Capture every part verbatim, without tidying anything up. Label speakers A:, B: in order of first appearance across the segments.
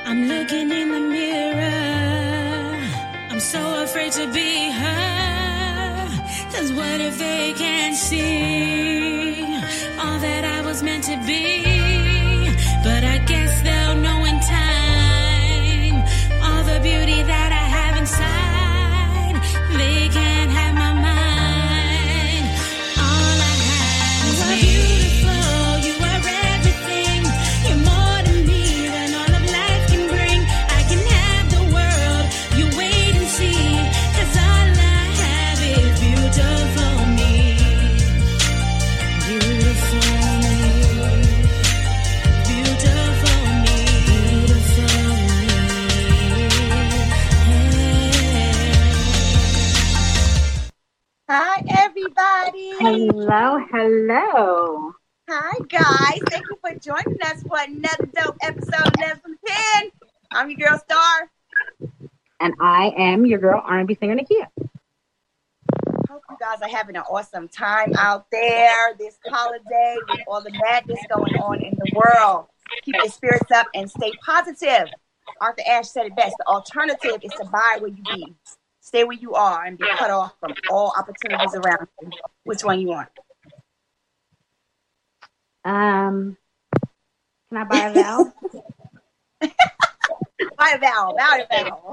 A: I'm looking in the mirror. I'm so afraid to be her. Cause what if they can't see all that I was meant to be? But I guess they'll know in time all the beauty that I have inside. They can't have my mind. All I have is me. Beautiful, you are everything. You're more to me than all of life can bring. I can have the world, you wait and see. Cause all I have is beautiful me. Beautiful me. Beautiful me. Beautiful me.
B: Hi, everybody.
C: Hello, hello.
B: Hi, guys. Thank you for joining us for another dope episode of Less Than ten. I'm your girl, Star.
C: And I am your girl, R and B singer, Nakia.
B: Hope you guys are having an awesome time out there this holiday with all the madness going on in the world. Keep your spirits up and stay positive. Arthur Ashe said it best. The alternative is to abide where you be. Stay where you are and be cut off from all opportunities around you. Which one you want?
C: Um, can I buy a vowel?
B: Buy a vowel. Buy a vowel.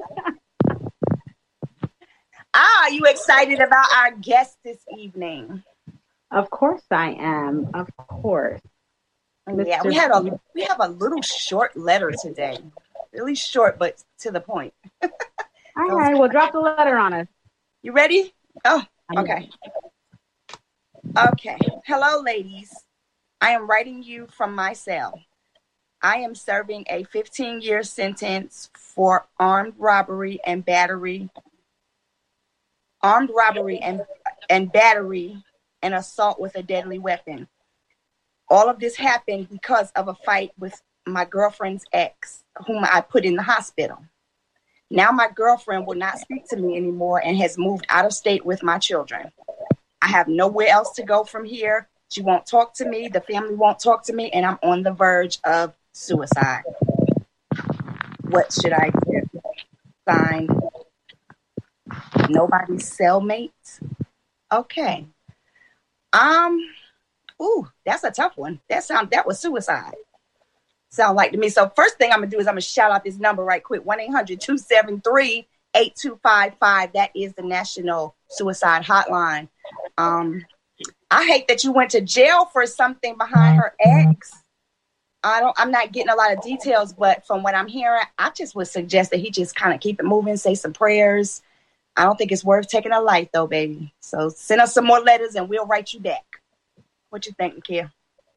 B: Ah, are you excited about our guest this evening?
C: Of course I am. Of course.
B: Yeah, we had a we have a little short letter today. Really short, but to the point.
C: All right, well, drop the letter on us.
B: You ready? Oh,
C: I'm
B: okay. Okay. Hello, ladies. I am writing you from my cell. I am serving a fifteen-year sentence for armed robbery and battery, armed robbery and and battery and assault with a deadly weapon. All of this happened because of a fight with my girlfriend's ex, whom I put in the hospital. Now my girlfriend will not speak to me anymore and has moved out of state with my children. I have nowhere else to go from here. She won't talk to me. The family won't talk to me. And I'm on the verge of suicide. What should I do? Signed, nobody's cellmate. Okay. Um, ooh, that's a tough one. That sound that was suicide. Sound like to me. So first thing I'm gonna do is I'm gonna shout out this number right quick. one eight hundred two seven three eight two five five. That is the National Suicide Hotline. Um, I hate that you went to jail for something behind her ex. I don't I'm not getting a lot of details, but from what I'm hearing, I just would suggest that he just kind of keep it moving, say some prayers. I don't think it's worth taking a life though, baby. So send us some more letters and we'll write you back. What you think, Nakia?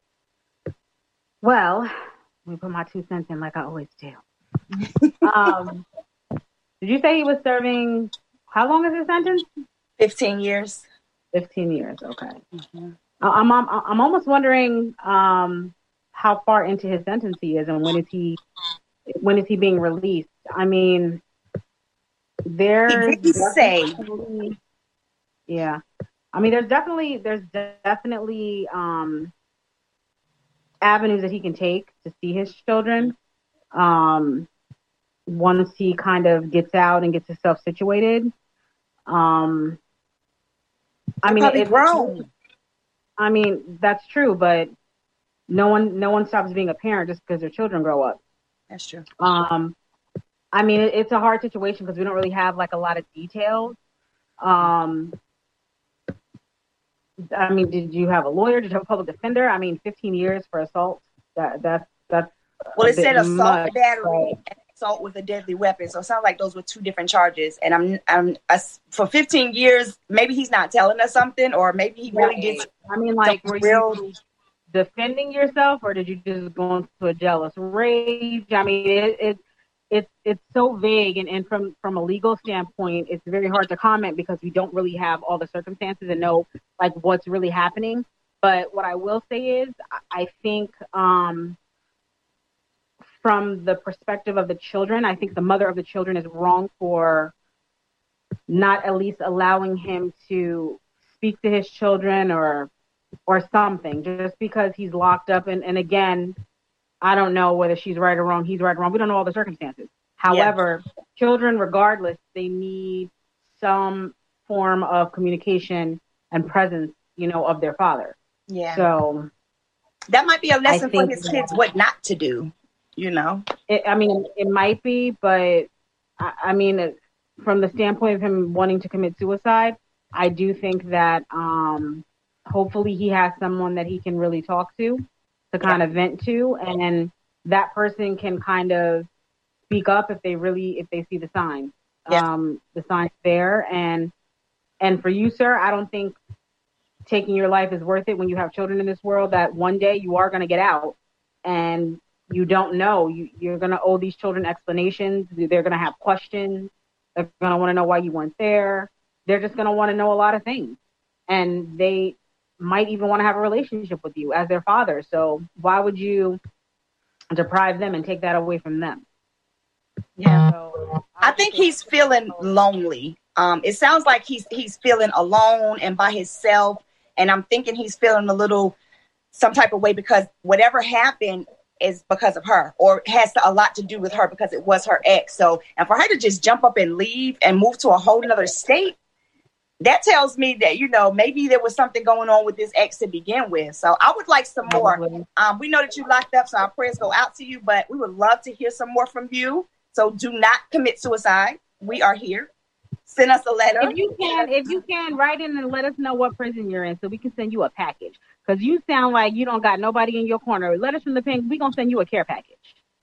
C: Well, let me put my two cents in like I always do. um, did you say he was serving, how long is his sentence?
B: fifteen years.
C: fifteen years, okay. Mm-hmm. I'm, I'm I'm almost wondering um, how far into his sentence he is and when is he when is he being released? I mean, there's
B: he did say,
C: yeah. I mean, there's definitely there's definitely um, avenues that he can take to see his children. Um, once he kind of gets out and gets himself situated. Um, I mean, it's grown. I mean, that's true, but no one no one stops being a parent just because their children grow up.
B: That's true.
C: Um, I mean, it, it's a hard situation because we don't really have like a lot of details. Um, I mean, did you have a lawyer? Did you have a public defender? I mean, fifteen years for assault. That that's that's.
B: Well, it said assault, battery, and assault with a deadly weapon. So it sounds like those were two different charges. And I'm, I'm uh, for fifteen years. Maybe he's not telling us something, or maybe he really did.
C: I mean, like, were real... you defending yourself, or did you just go into a jealous rage? I mean, it, it it's it's so vague, and, and from from a legal standpoint, it's very hard to comment because we don't really have all the circumstances and know like what's really happening. But what I will say is, I think. Um, From the perspective of the children, I think the mother of the children is wrong for not at least allowing him to speak to his children or or something, just because he's locked up. And, and again, I don't know whether she's right or wrong. He's right or wrong. We don't know all the circumstances. However, yeah. children, regardless, they need some form of communication and presence, you know, of their father.
B: Yeah.
C: So
B: that might be a lesson for his kids, what not to do, you know?
C: It, I mean, it might be, but I, I mean, from the standpoint of him wanting to commit suicide, I do think that um, hopefully he has someone that he can really talk to, to kind yeah. of vent to, and that person can kind of speak up if they really, if they see the signs, yeah. um, the signs there. And, and for you, sir, I don't think taking your life is worth it when you have children in this world that one day you are going to get out and you don't know. You, you're going to owe these children explanations. They're going to have questions. They're going to want to know why you weren't there. They're just going to want to know a lot of things. And they might even want to have a relationship with you as their father. So why would you deprive them and take that away from them?
B: Yeah. So, I, I think he's feeling lonely. Um, it sounds like he's he's feeling alone and by himself. And I'm thinking he's feeling a little some type of way because whatever happened is because of her, or has a lot to do with her because it was her ex. So, and for her to just jump up and leave and move to a whole nother state, that tells me that, you know, maybe there was something going on with this ex to begin with. So I would like some more. Um, we know that you locked up, so our prayers go out to you, but we would love to hear some more from you. So do not commit suicide. We are here. Send us a letter.
C: If you can, if you can, write in and let us know what prison you're in so we can send you a package. Because you sound like you don't got nobody in your corner. Letters from the pen, we're going to send you a care package.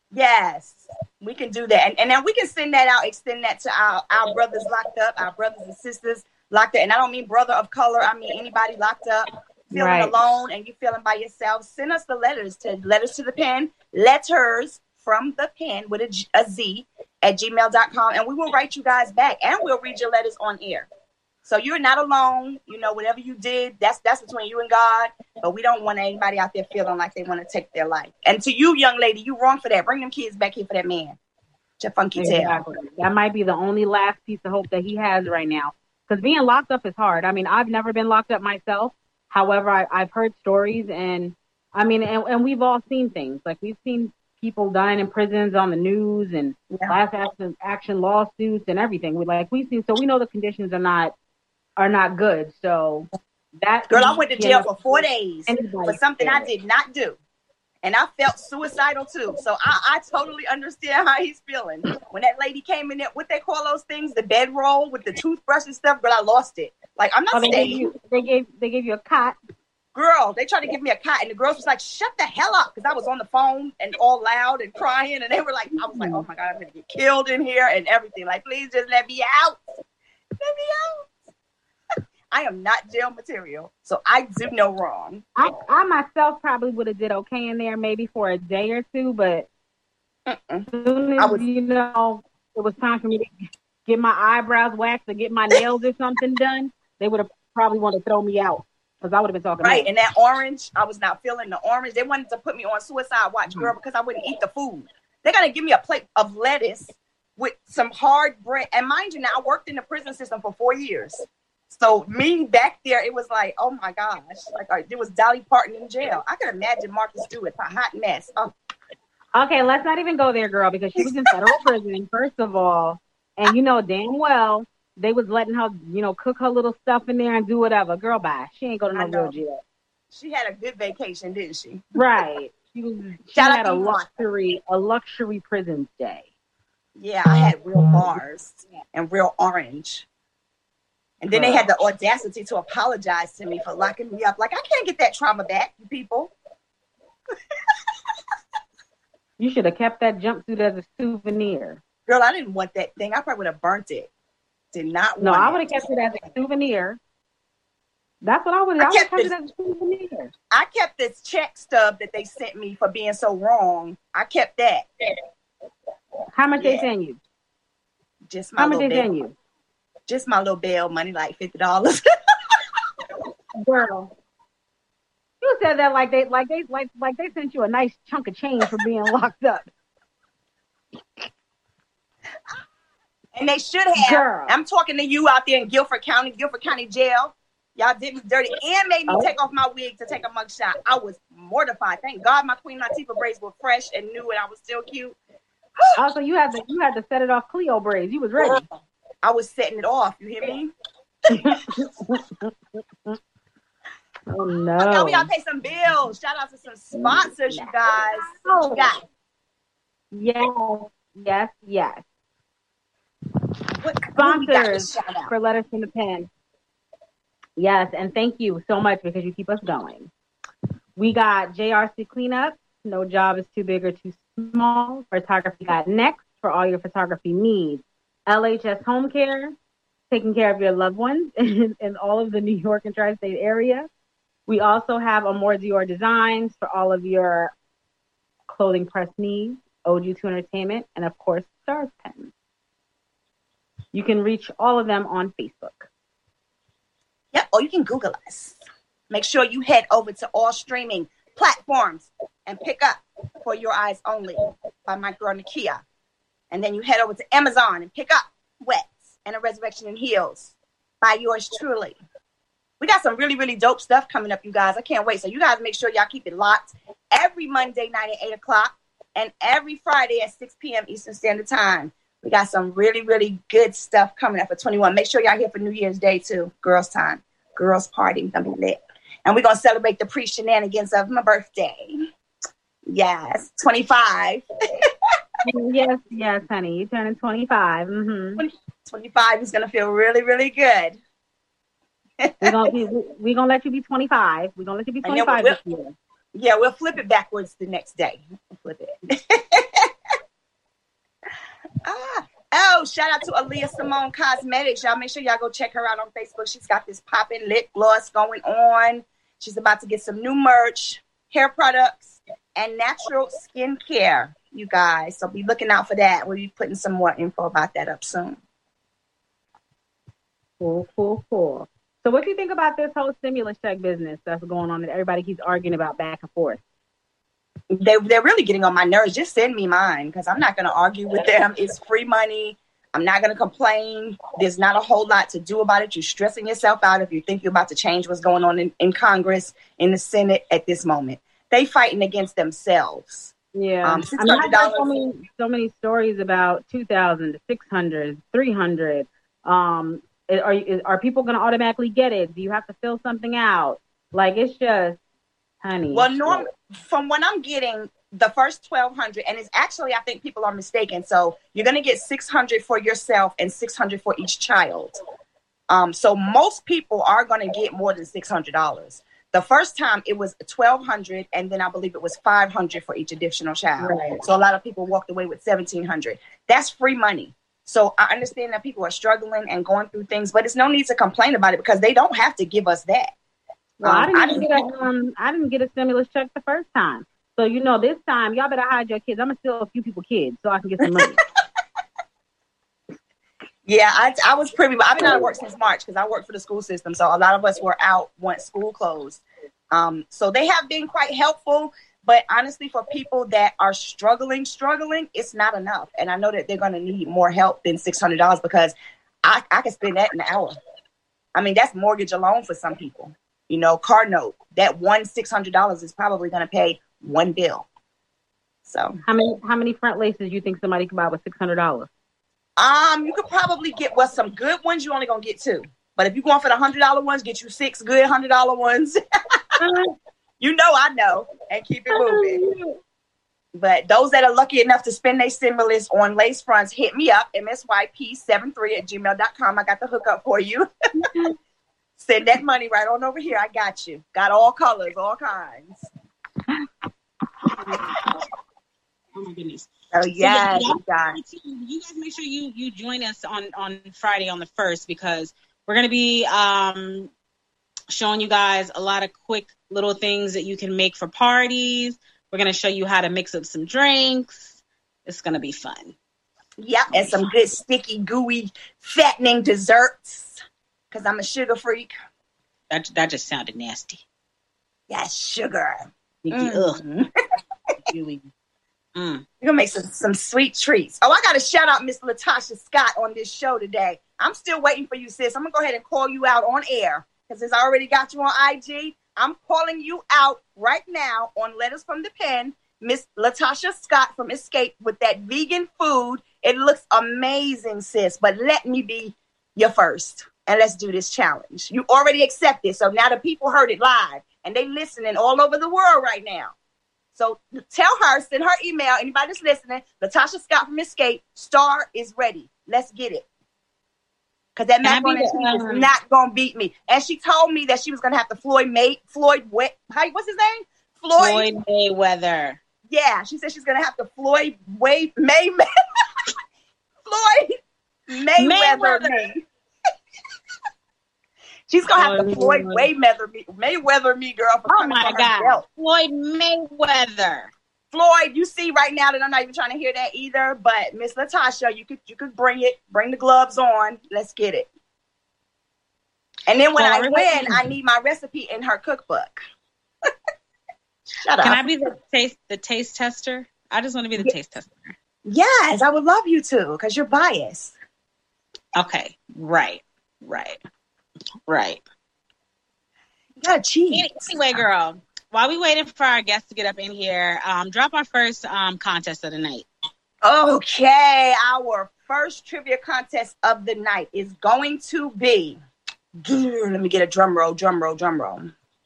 B: Yes, we can do that. And, and then we can send that out, extend that to our, our brothers locked up, our brothers and sisters locked up. And I don't mean brother of color. I mean anybody locked up, feeling right. alone, and you feeling by yourself. Send us the letters to letters to the pen, letters from the pen with a, a Z at gmail dot com. And we will write you guys back and we'll read your letters on air. So you're not alone. You know, whatever you did, that's that's between you and God. But we don't want anybody out there feeling like they want to take their life. And to you, young lady, you wrong for that. Bring them kids back here for that man. Your funky
C: exactly. tail. That might be the only last piece of hope that he has right now. Because being locked up is hard. I mean, I've never been locked up myself. However, I, I've heard stories. And, I mean, and, and we've all seen things. Like, we've seen people dying in prisons on the news and yeah. class action, action lawsuits and everything. We like we've seen, so we know the conditions are not are not good. So that
B: girl, I went to jail for four days for something I did not do, and I felt suicidal too. So I, I totally understand how he's feeling. When that lady came in there, what they call those things, the bedroll with the toothbrush and stuff, girl, I lost it. Like I'm not
C: oh, they
B: staying.
C: Gave you, they gave they gave you a cot.
B: Girl, they tried to give me a cot, and the girls was like, shut the hell up, because I was on the phone and all loud and crying, and they were like, I was like, oh my God, I'm going to get killed in here and everything. Like, please just let me out. Let me out. I am not jail material, so I do no wrong.
C: I, I myself probably would have did okay in there maybe for a day or two, but as soon as, I was, you know, it was time for me to get my eyebrows waxed or get my nails or something done, they would have probably wanted to throw me out. Because I would have been talking
B: right,
C: about.
B: And that orange, I was not feeling the orange. They wanted to put me on suicide watch, girl, because I wouldn't eat the food. They got to give me a plate of lettuce with some hard bread. And mind you, now I worked in the prison system for four years. So me back there, it was like, oh my gosh, like uh, there was Dolly Parton in jail. I could imagine Martha Stewart, a hot mess. Oh.
C: Okay, let's not even go there, girl, because she was in federal prison, first of all, and you know damn well. They was letting her, you know, cook her little stuff in there and do whatever. Girl, bye. She ain't going to no real jail.
B: She had a good vacation, didn't she?
C: Right. She was. She Shout had a luxury, a luxury prison stay.
B: Yeah, I had real bars and real orange. And then Girl. They had the audacity to apologize to me for locking me up. Like, I can't get that trauma back, you people.
C: You should have kept that jumpsuit as a souvenir.
B: Girl, I didn't want that thing. I probably would have burnt it. Did not
C: no,
B: want
C: I would have kept it as a souvenir. That's what I would have kept, kept it as a souvenir.
B: I kept this check stub that they sent me for being so wrong. I kept that.
C: How much yeah. they send you?
B: Just my
C: How much
B: little
C: they
B: bail.
C: send you?
B: Just my little bail money, like fifty dollars.
C: Girl. You said that like they like they like like they sent you a nice chunk of change for being locked up.
B: And they should have.
C: Girl.
B: I'm talking to you out there in Guilford County, Guilford County Jail. Y'all did me dirty and made me take off my wig to take a mugshot. I was mortified. Thank God my Queen Latifah braids were fresh and new and I was still cute.
C: Also, you had to you had to set it off Cleo braids. You was ready.
B: I was setting it off. You hear me?
C: Oh no!
B: Okay, we gotta pay some bills. Shout out to some sponsors, you guys. What you got?
C: Yes, yes, yes.
B: What
C: sponsors for Letters from the Pen? Yes, and thank you so much because you keep us going. We got J R C Cleanup. No job is too big or too small. Photography got next for all your photography needs. L H S Home Care, taking care of your loved ones in, in all of the New York and tri-state area. We also have Amor Dior Designs for all of your clothing press needs, O G two Entertainment, and of course, Stars Pens. You can reach all of them on Facebook.
B: Yep, or you can Google us. Make sure you head over to all streaming platforms and pick up For Your Eyes Only by my girl Nakia. And then you head over to Amazon and pick up Wets and A Resurrection in Heels by yours truly. We got some really, really dope stuff coming up, you guys. I can't wait. So you guys make sure y'all keep it locked every Monday night at eight o'clock and every Friday at six p.m. Eastern Standard Time. We got some really, really good stuff coming up for twenty-one. Make sure y'all here for New Year's Day, too. Girls' time. Girls' party. Gonna be lit. And we're going to celebrate the pre-shenanigans of my birthday. Yes, twenty-five.
C: Yes, yes, honey. You're turning twenty-five. Mm-hmm.
B: twenty-five is going to feel really, really good.
C: We're going we, we gonna let you be twenty-five. We're going to let you be twenty-five
B: we'll,
C: this year.
B: Yeah, we'll flip it backwards the next day. We'll flip it. ah, oh, shout out to Aaliyah Simone Cosmetics. Y'all make sure y'all go check her out on Facebook. She's got this popping lip gloss going on. She's about to get some new merch, hair products, and natural skincare, you guys. So be looking out for that. We'll be putting some more info about that up soon.
C: Cool, cool, cool. So what do you think about this whole stimulus check business that's going on that everybody keeps arguing about back and forth?
B: They, they're really getting on my nerves. Just send me mine because I'm not going to argue with them. It's free money. I'm not going to complain. There's not a whole lot to do about it. You're stressing yourself out if you think you're about to change what's going on in, in Congress, in the Senate at this moment. They fighting against themselves.
C: Yeah. Um, I mean, I've heard so many, so many stories about two thousand to six hundred, three hundred. Um, are, are people going to automatically get it? Do you have to fill something out? Like, it's just, honey.
B: Well, norm, from what I'm getting, the first twelve hundred, and it's actually, I think people are mistaken. So you're going to get six hundred for yourself and six hundred for each child. Um, so most people are going to get more than six hundred dollars. The first time it was twelve hundred, and then I believe it was five hundred for each additional child. Right. So a lot of people walked away with seventeen hundred. That's free money. So I understand that people are struggling and going through things, but it's no need to complain about it because they don't have to give us that.
C: Well, um, I, didn't I, didn't get a, um, I didn't get a stimulus check the first time. So, you know, this time, y'all better hide your kids. I'm going to steal a few people kids so I can get some money.
B: Yeah, I, I was privy. I've been out of work since March because I work for the school system. So a lot of us were out once school closed. Um, so they have been quite helpful. But honestly, for people that are struggling, struggling, it's not enough. And I know that they're going to need more help than six hundred dollars because I, I can spend that in an hour. I mean, that's mortgage alone for some people. You know, car note, that one six hundred dollars is probably going to pay one bill. So
C: how many how many front laces you think somebody can buy with six hundred dollars?
B: Um, you could probably get, well, some good ones, you're only going to get two. But if you're going for the one hundred dollars ones, get you six good one hundred dollars ones. You know I know. And keep it moving. But those that are lucky enough to spend their stimulus on lace fronts, hit me up, M S Y P seven three at gmail dot com. I got the hookup for you. Send that money right on over here. I got you. Got all colors, all kinds.
D: Oh my goodness.
B: Oh yeah,
D: so, yeah you guys make sure you you join us on on Friday on the first because we're gonna be um showing you guys a lot of quick little things that you can make for parties. We're gonna show you how to mix up some drinks. It's gonna be fun.
B: Yep, and some good sticky, gooey, fattening desserts. Cause I'm a sugar freak.
D: That that just sounded nasty.
B: Yes, sugar.
D: Mm-hmm. Ugh. Really.
B: Mm. We're gonna make some, some sweet treats. Oh, I gotta shout out Miss Latasha Scott on this show today. I'm still waiting for you, sis. I'm gonna go ahead and call you out on air because it's already got you on I G. I'm calling you out right now on Letters from the Pen, Miss Latasha Scott from Escape with that vegan food. It looks amazing, sis, but let me be your first, and let's do this challenge. You already accepted, so now the people heard it live, and they listening all over the world right now. So tell her, send her email, anybody that's listening, Latasha Scott from Escape, Star is ready. Let's get it. Because that macaroni and cheese is not going to beat me. And she told me that she was going to have to Floyd May, Floyd, how, what's his name?
D: Floyd, Floyd Mayweather.
B: Yeah, she said she's going to have to Floyd Way, May, May Floyd Mayweather. Mayweather. She's going to have to Floyd Mayweather me, Mayweather me, girl. For
D: oh, my God. Belt. Floyd Mayweather.
B: Floyd, you see right now that I'm not even trying to hear that either, but Miss Latasha, you could you could bring it, bring the gloves on. Let's get it. And then when well, I win, I need my recipe in her cookbook. Shut up.
D: Can I be the taste the taste tester? I just want to be the yeah. taste tester.
B: Yes, I would love you to, because you're biased.
D: Okay, right, right, right.
B: You gotta cheat.
D: Anyway, girl. While we waiting for our guests to get up in here, um, drop our first um, contest of the night.
B: Okay, our first trivia contest of the night is going to be. Let me get a drum roll, drum roll, drum roll.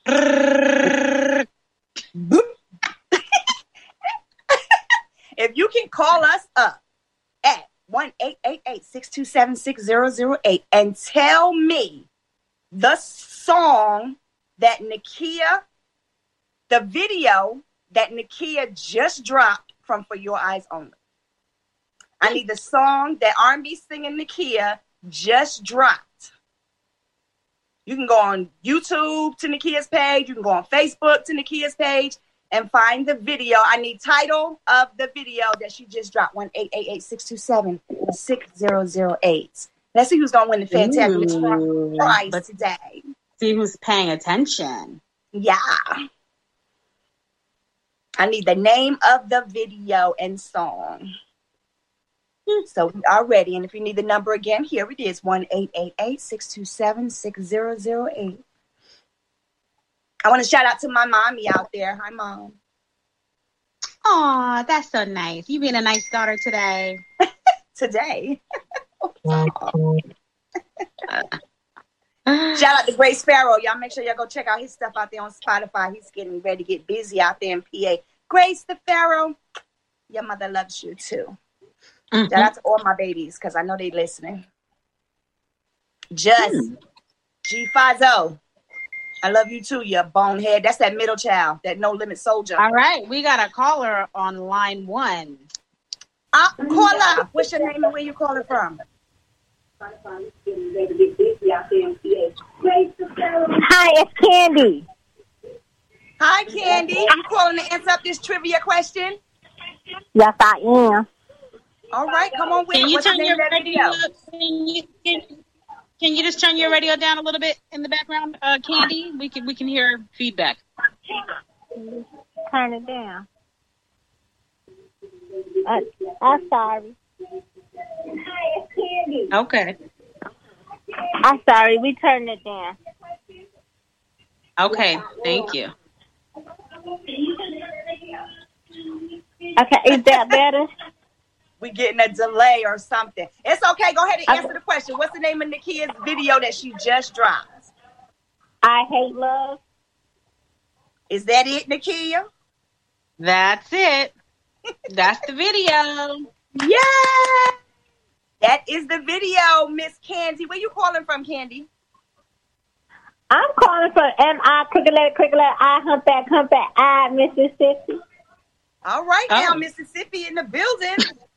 B: If you can call us up at one eight eight eight, six two seven, six zero zero eight and tell me the song that Nakia. The video that Nakia just dropped from For Your Eyes Only. I need the song that R and B singing Nakia just dropped. You can go on YouTube to Nakia's page. You can go on Facebook to Nakia's page and find the video. I need title of the video that she just dropped. one eight eight eight, six two seven, six zero zero eight. Let's see who's going to win the fantastic prize
D: Let's
B: today.
D: See who's paying attention.
B: Yeah. I need the name of the video and song. So we are ready. And if you need the number again, here it is. one eight eight eight, six two seven, six zero zero eight. I want to shout out to my mommy out there. Hi, Mom.
D: Aw, that's so nice. You being a nice daughter today.
B: Today. Shout out to Grace Sparrow. Y'all make sure y'all go check out his stuff out there on Spotify. He's getting ready to get busy out there in P A. Grace the Pharaoh, your mother loves you too. Mm-hmm. Shout out to all my babies because I know they listening. Just mm. G Fazzo. I love you too, you bonehead. That's that middle child, that no limit soldier.
D: All right, we got a caller on line one.
B: Uh, caller, what's your name and where you calling from?
E: Hi, it's Candy.
B: Hi, Candy. You calling to answer up this trivia question?
E: Yes, I am.
B: All right, come on with
D: can
B: it.
D: You
B: What's
D: turn
B: the name
D: your
B: of that
D: radio,
B: video?
D: can, you, can, can you just turn your radio down a little bit in the background, uh, Candy? We can we can hear feedback.
E: Turn it down. Uh, I'm sorry. Hi, it's Candy.
D: Okay.
E: I'm sorry. We turned it down.
D: Okay. Thank you.
E: Okay. Is that better?
B: We getting a delay or something. It's okay. Go ahead and answer the question. What's the name of Nakia's video that she just dropped?
E: I Hate Love.
B: Is that it, Nakia?
D: That's it. That's the video.
B: Yeah. That is the video, Miss Candy. Where you calling from, Candy?
E: I'm calling from M I Cricket Letter Cricket Letter I Humpback Humpback I Mississippi.
B: All right,
D: oh.
B: now Mississippi in the building.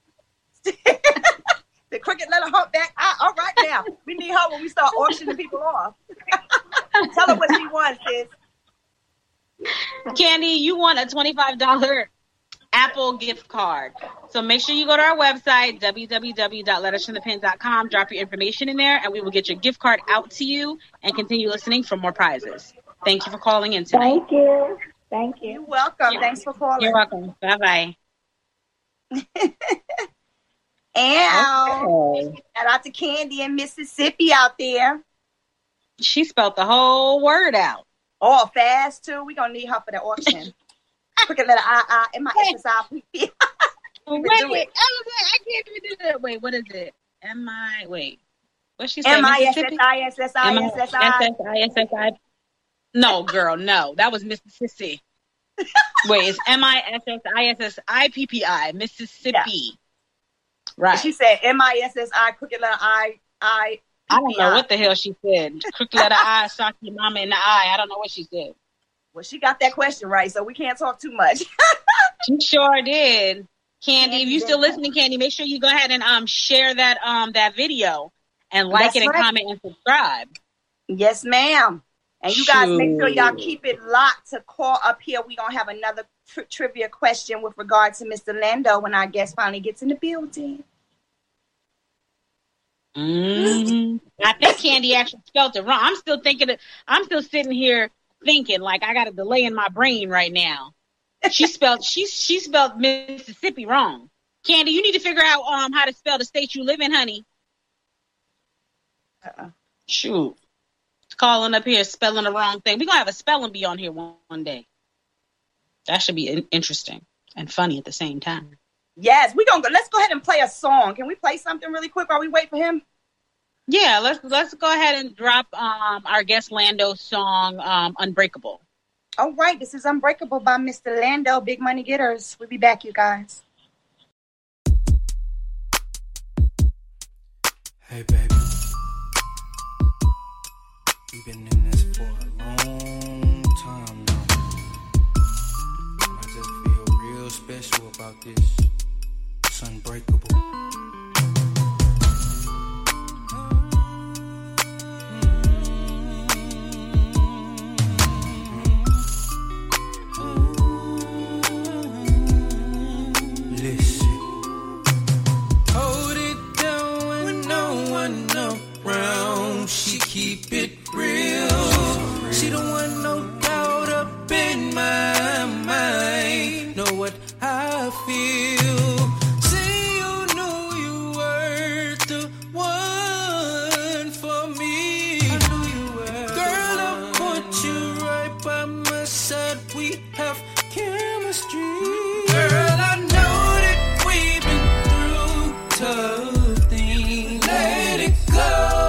B: The Cricket Letter Humpback I. All right, now we need her when we start auctioning people off. Tell her what she wants, sis.
D: Candy, you want a twenty-five dollars Apple gift card. So make sure you go to our website, w w w dot letters from the pen dot com. Drop your information in there, and we will get your gift card out to you and continue listening for more prizes. Thank you for calling in tonight.
E: Thank you. Thank you.
B: You're welcome. You're, Thanks for calling.
D: You're welcome. Bye-bye.
B: And okay. Shout out to Candy in Mississippi out there.
D: She spelled the whole word out.
B: Oh, fast too. We gonna need her for the auction. Crooked letter I, I, M I S S I P P.
D: Wait, I was like, I can't even do that. Wait, what is it? M I wait. What she said?
B: M I S S I S S I S S I
D: S S I. No, girl, no. That was Mississippi. Wait, it's M I S S I S S I P P I, Mississippi. Yeah. Right.
B: She said M I S S I, crooked letter I, I, P P I.
D: I don't know what the hell she said. Crooked letter I, sock your mama in the eye. I don't know what she said.
B: Well, she got that question right, so we can't talk too much.
D: She sure did. Candy, if you still listening, Candy, make sure you go ahead and um share that um that video and like That's it and right. comment and subscribe.
B: Yes, ma'am. And you guys make sure y'all keep it locked to call up here. We're going to have another tri- trivia question with regard to Mister Lando when our guest finally gets in the building.
D: Mm-hmm. I think Candy actually spelled it wrong. I'm still thinking, of, I'm still sitting here thinking like I got a delay in my brain right now. She spelled, she, she spelled Mississippi wrong. Candy, you need to figure out um how to spell the state you live in, honey. Uh-uh. Shoot. Calling up here, spelling the wrong thing. We're going to have a spelling bee on here one, one day. That should be in- interesting and funny at the same time.
B: Yes, we're going to go. Let's go ahead and play a song. Can we play something really quick while we wait for him?
D: Yeah, let's let's go ahead and drop um, our guest Lando's song, um, Unbreakable.
B: All right, this is Unbreakable by Mister Lando, Big Money Getters. We'll be back, you guys.
F: Hey, baby. We've been in this for a long time now. I just feel real special about this. It's unbreakable. Listen. Hold it down when no one around. She keep it real. She don't want no doubt up in my mind. Know what I feel. Say you knew you were the one for me. I knew you were. Girl, I want you right by my side. We have chemistry. Girl, I know that we've been through tough things. Let it go.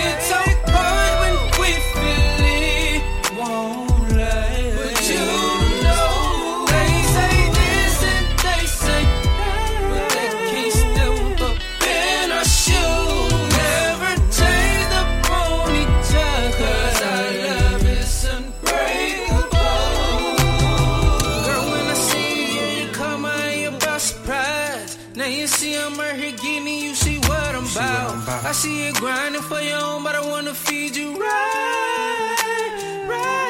F: I see you grinding for your own, but I wanna feed you right,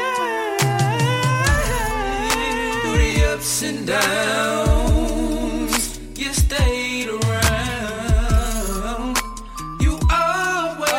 F: right. Through the ups and downs, you stayed around. You always,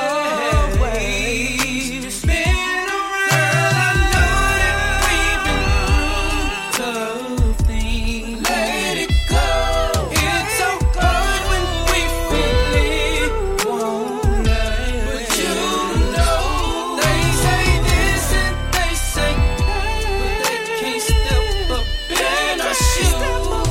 F: always been around. I know that we've been through tough things. Let it go. It's so good when we feel it. But you know, they say this and they say that, but they can't step up in our shoes.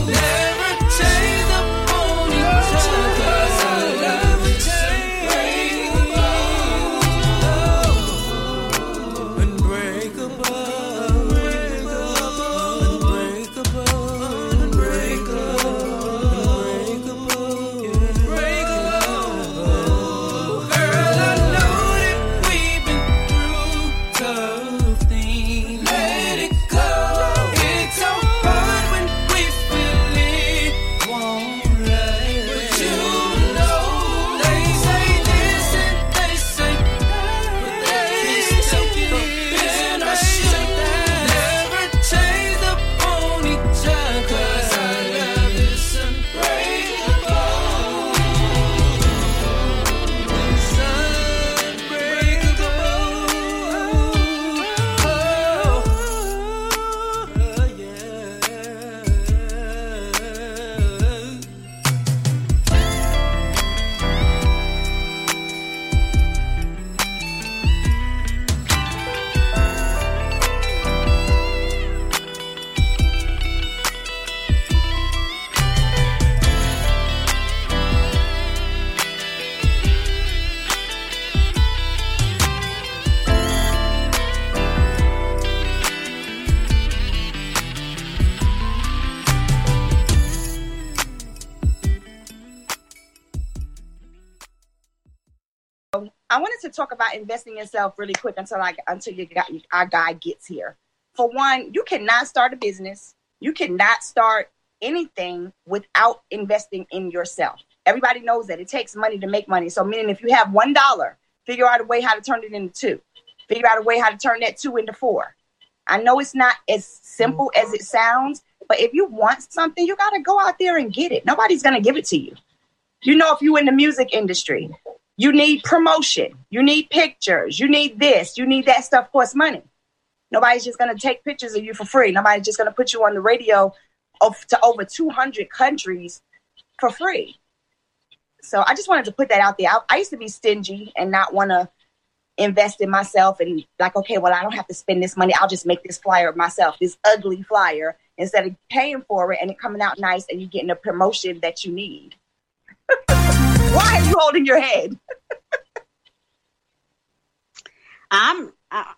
B: I wanted to talk about investing in yourself really quick until I until you got our guy gets here. For one, you cannot start a business. You cannot start anything without investing in yourself. Everybody knows that it takes money to make money. So meaning if you have one dollar, figure out a way how to turn it into two. Figure out a way how to turn that two into four. I know it's not as simple as it sounds, but if you want something, you got to go out there and get it. Nobody's going to give it to you. You know, if you're in the music industry, you need promotion. You need pictures. You need this. You need that stuff costs money. Nobody's just going to take pictures of you for free. Nobody's just going to put you on the radio of, to over two hundred countries for free. So I just wanted to put that out there. I, I used to be stingy and not want to invest in myself and like, okay, well, I don't have to spend this money. I'll just make this flyer myself, this ugly flyer, instead of paying for it and it coming out nice and you getting the promotion that you need. Why are you holding your head?
D: I'm, I,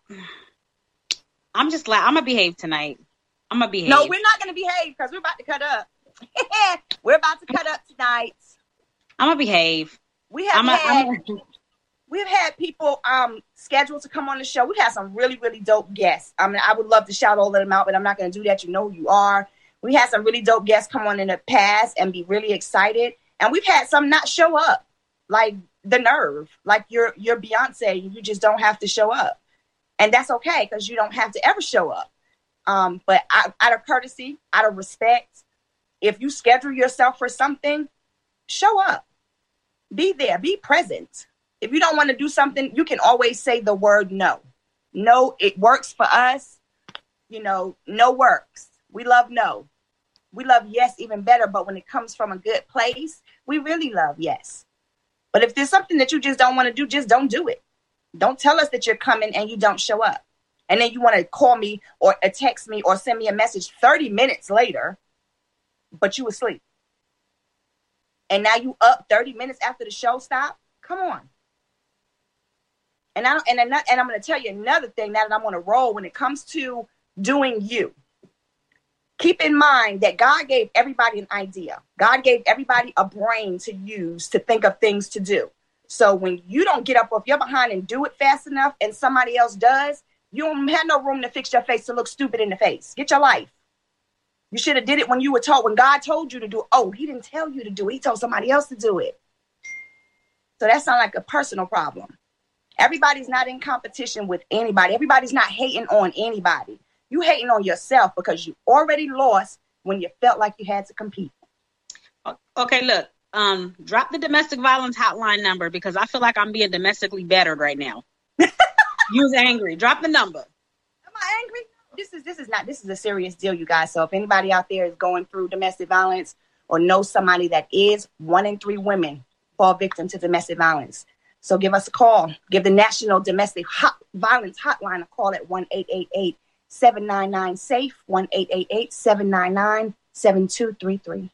D: I'm just like, I'm going to behave tonight. I'm going to behave.
B: No, we're not going to behave because we're about to cut up. We're about to cut up tonight.
D: I'm going to behave.
B: We have
D: I'm a,
B: had...
D: I'm a,
B: We've had people um, scheduled to come on the show. We've had some really, really dope guests. I mean, I would love to shout all of them out, but I'm not going to do that. You know who you are. We had some really dope guests come on in the past and be really excited. And we've had some not show up, like the nerve, like you're, you're Beyonce. You just don't have to show up. And that's okay because you don't have to ever show up. Um, but I, out of courtesy, out of respect, if you schedule yourself for something, show up. Be there. Be present. If you don't want to do something, you can always say the word no. No, it works for us. You know, no works. We love no. We love yes even better. But when it comes from a good place, we really love yes. But if there's something that you just don't want to do, just don't do it. Don't tell us that you're coming and you don't show up. And then you want to call me or text me or send me a message thirty minutes later, but you asleep. And now you up thirty minutes after the show stopped? Come on. And I and and I'm going to tell you another thing now that I'm on a roll when it comes to doing you. Keep in mind that God gave everybody an idea. God gave everybody a brain to use to think of things to do. So when you don't get up off your behind and do it fast enough and somebody else does, you don't have no room to fix your face to look stupid in the face. Get your life. You should have did it when you were told, when God told you to do it. Oh, he didn't tell you to do it. He told somebody else to do it. So that sounds like a personal problem. Everybody's not in competition with anybody. Everybody's not hating on anybody. You hating on yourself because you already lost when you felt like you had to compete.
D: Okay, look, um, drop the domestic violence hotline number because I feel like I'm being domestically battered right now. You's angry. Drop the number.
B: Am I angry? This is this is not this is a serious deal, you guys. So if anybody out there is going through domestic violence or knows somebody that is, one in three women fall victim to domestic violence. So give us a call. Give the National Domestic Hot Violence Hotline a call at one eight eight eight, seven nine nine, SAFE, one eight eight eight, seven nine nine, seven two three three.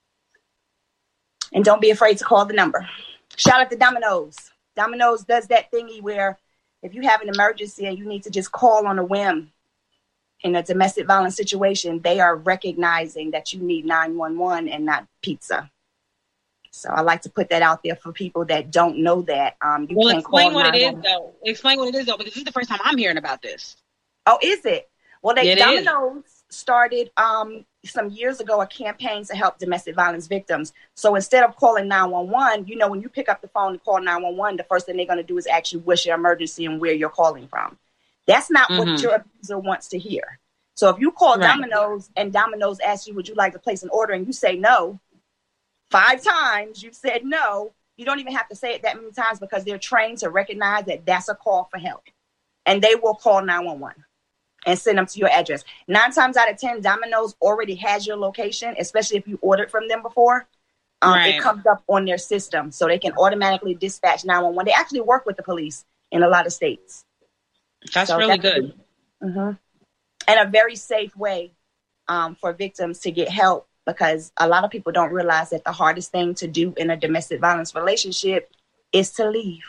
B: And don't be afraid to call the number. Shout out to Domino's. Domino's does that thingy where if you have an emergency and you need to just call on a whim in a domestic violence situation, they are recognizing that you need nine one one and not pizza. So I like to put that out there for people that don't know that. Um, you
D: well,
B: can
D: explain
B: call
D: what it is, though. Explain what it is, though, because this is the first time I'm hearing about this.
B: Oh, is it? Well, they
D: it
B: Domino's
D: is.
B: started um, some years ago a campaign to help domestic violence victims. So instead of calling nine one one, you know, when you pick up the phone and call nine one one, the first thing they're going to do is ask you what's your emergency and where you're calling from. That's not mm-hmm. what your abuser wants to hear. So if you call right. Domino's and Domino's asks you, would you like to place an order? And you say no. Five times you've said no. You don't even have to say it that many times because they're trained to recognize that that's a call for help. And they will call nine one one and send them to your address. Nine times out of ten, Domino's already has your location, especially if you ordered from them before. Um, right. It comes up on their system, so they can automatically dispatch nine one one. They actually work with the police in a lot of states.
D: That's so really that's good.
B: Mm-hmm. And a very safe way um, for victims to get help. Because a lot of people don't realize that the hardest thing to do in a domestic violence relationship is to leave.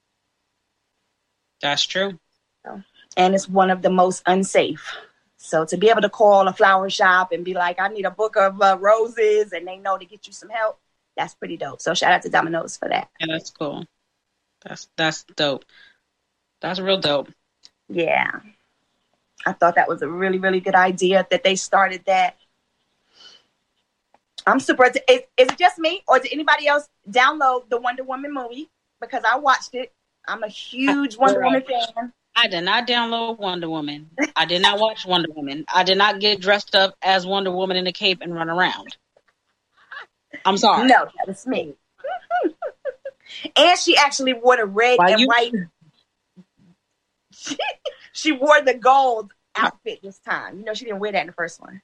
D: That's true.
B: So, and it's one of the most unsafe. So to be able to call a flower shop and be like, I need a book of uh, roses, and they know to get you some help, that's pretty dope. So shout out to Domino's for that.
D: Yeah, that's cool. That's that's dope. That's real dope.
B: Yeah. I thought that was a really, really good idea that they started that. I'm super. Is, is it just me, or did anybody else download the Wonder Woman movie? Because I watched it. I'm a huge Wonder Woman fan.
D: I did not download Wonder Woman. I did not watch Wonder Woman. I did not get dressed up as Wonder Woman in a cape and run around. I'm sorry.
B: No, that was me. And she actually wore the red
D: Why
B: and
D: you-
B: white. She wore the gold outfit this time. You know, she didn't wear that in the first one.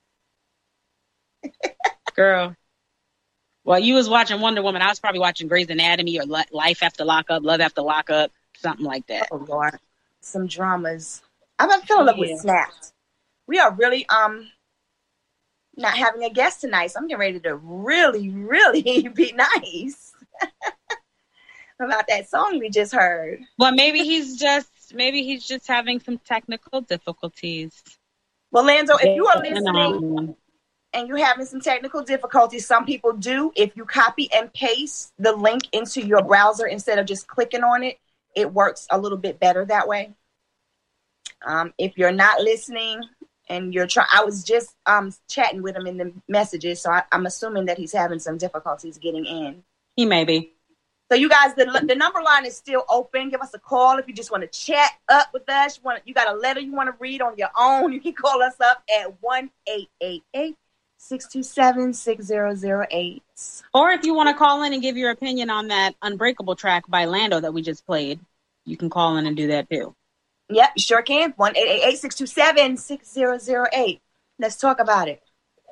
D: Girl. While you was watching Wonder Woman, I was probably watching Grey's Anatomy or Life After Lockup, Love After Lockup, something like that.
B: Oh, Lord. Some dramas. I'm feeling up
D: Yeah.
B: with Snapped. We are really um not having a guest tonight, so I'm getting ready to really, really be nice about that song we just heard.
D: Well, maybe he's just maybe he's just having some technical difficulties.
B: Well, Lando, if you are
D: You
B: listening
D: know.
B: and you're having some technical difficulties, some people do. If you copy and paste the link into your browser instead of just clicking on it, it works a little bit better that way. Um, if you're not listening and you're trying, I was just um, chatting with him in the messages, so I, I'm assuming that he's having some difficulties getting in.
D: He may be.
B: So you guys, the the number line is still open. Give us a call if you just want to chat up with us. You want you got a letter you want to read on your own, you can call us up at one eight eight eight, six two seven, six zero zero eight.
D: Or if you want to call in and give your opinion on that Unbreakable track by Lando that we just played, you can call in and do that too.
B: Yep, you sure can. one eight eight eight, six two seven, six zero zero eight. Let's talk about it.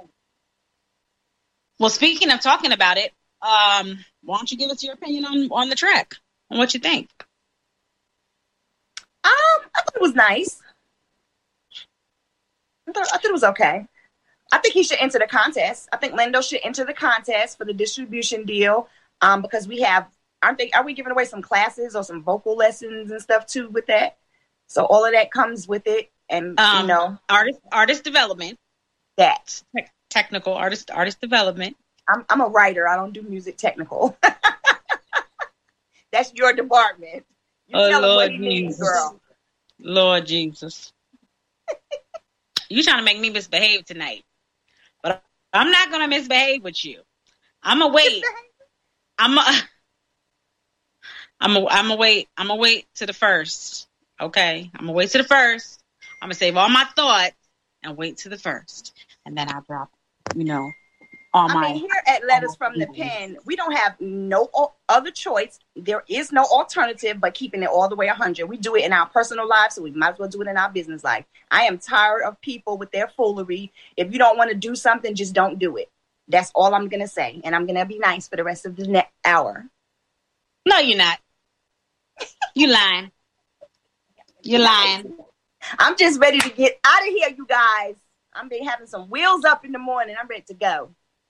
D: Well, speaking of talking about it, um, why don't you give us your opinion on, on the track and what you think?
B: Um, I thought it was nice. I thought, I thought it was okay. I think he should enter the contest. I think Lando should enter the contest for the distribution deal. Um, because we have, aren't they? Are we giving away some classes or some vocal lessons and stuff too with that? So all of that comes with it, and
D: Um,
B: you know
D: artist artist development,
B: that
D: te- technical artist artist development.
B: I'm I'm a writer. I don't do music technical. That's your department. You
D: Oh,
B: tell him
D: Lord
B: what he needs,
D: Jesus.
B: girl.
D: Lord Jesus. You trying to make me misbehave tonight. But I'm not going to misbehave with you. I'm going to wait. I'm a, I'm a, I'm a wait. I'm going to wait to the first. Okay? I'm going to wait to the first. I'm going to save all my thoughts and wait to the first. And then I'll drop, you know, all
B: I
D: my...
B: mean, here at Letters from the Pen, we don't have no o- other choice. There is no alternative but keeping it all the way one hundred. We do it in our personal lives, so we might as well do it in our business life. I am tired of people with their foolery. If you don't want to do something, just don't do it. That's all I'm going to say. And I'm going to be nice for the rest of the next hour.
D: No, you're not. You lying. You're lying.
B: I'm just ready to get out of here, you guys. I've been having some wheels up in the morning. I'm ready to go.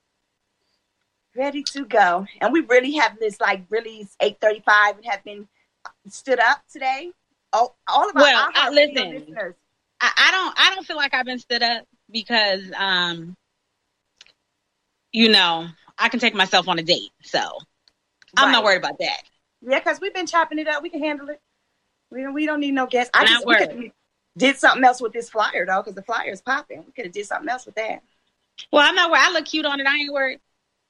B: Ready to go. And we really have this, like, really, it's eight thirty-five and have been stood up today. Oh, all of our,
D: Well,
B: our
D: I-
B: radio
D: listen.
B: listeners.
D: I, I don't I don't feel like I've been stood up because um you know, I can take myself on a date. So I'm not
B: Right.
D: worried about that.
B: Yeah, because we've been chopping it up. We can handle it. We don't, we don't need no guests. I
D: Not
B: just we
D: worried.
B: could did something else with this flyer, though, because the flyer is popping. We could have did something else with that.
D: Well, I'm not worried. I look cute on it. I ain't worried.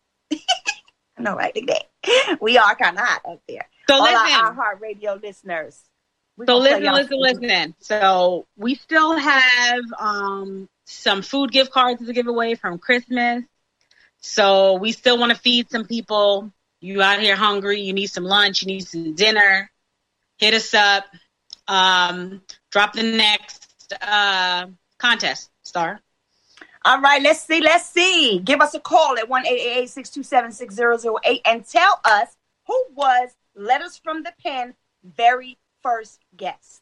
B: I know, right? Like that. We are kind of hot up there.
D: So
B: All
D: listen.
B: our iHeart Radio listeners. we
D: So
B: gonna play
D: listen,
B: y'all
D: listen,
B: some-
D: listen. So we still have um some food gift cards to give away from Christmas. So we still want to feed some people. You out here hungry, you need some lunch, you need some dinner. Hit us up. Um, drop the next uh contest, Star.
B: All right, let's see, let's see. Give us a call at one eight eight eight, six two seven, six zero zero eight and tell us who was Letters from the Pen very first guest.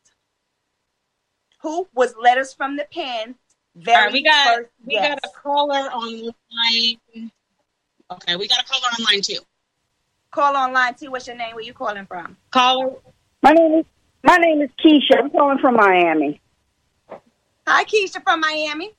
B: Who was Letters from the Pen very
D: All right, we got
B: first
D: we
B: guest?
D: got a caller online. Okay, we got a caller online too.
B: Call online too. What's your name? Where you calling from?
D: Caller.
G: My name is my name is Keisha. I'm calling from Miami.
B: Hi, Keisha from Miami.